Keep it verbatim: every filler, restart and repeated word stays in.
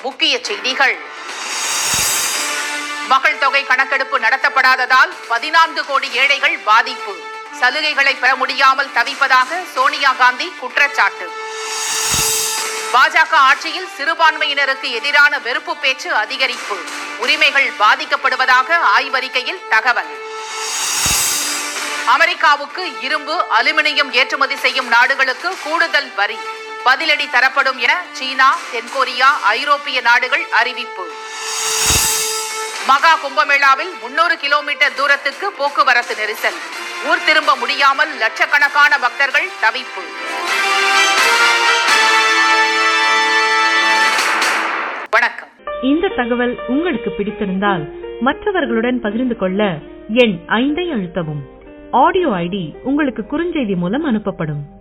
முக்கிய செய்திகள். மக்கள் தொகை கணக்கெடுப்பு நடத்தப்படாததால் பதினான்கு கோடி ஏழைகள் பாதிப்பு. சலுகைகளை பெற முடியாமல் தவிப்பதாக சோனியா காந்தி குற்றச்சாட்டு. பாஜக ஆட்சியில் சிறுபான்மையினருக்கு எதிரான வெறுப்பு பேச்சு அதிகரிப்பு. உரிமைகள் பாதிக்கப்படுவதாக ஆய்வறிக்கையில் தகவல். அமெரிக்காவுக்கு இரும்பு, அலுமினியம் ஏற்றுமதி செய்யும் நாடுகளுக்கு கூடுதல் வரி. பதிலடி தரப்படும் என சீனா, தென்கொரியா, ஐரோப்பிய நாடுகள் அறிவிப்பு. மகா கும்பமேளாவில் முன்னூறு கிலோமீட்டர் தூரத்துக்கு போக்குவரத்து நெரிசல். ஊர் திரும்ப முடியாமல் லட்சக்கணக்கான பக்தர்கள் தவிப்பு. வணக்கம். இந்த தகவல் உங்களுக்கு பிடித்திருந்தால் மற்றவர்களுடன் பகிர்ந்து கொள்ள எண் ஐந்தை அழுத்தவும். ஆடியோ ஐடி உங்களுக்கு குறுஞ்செய்தி மூலம் அனுப்பப்படும்.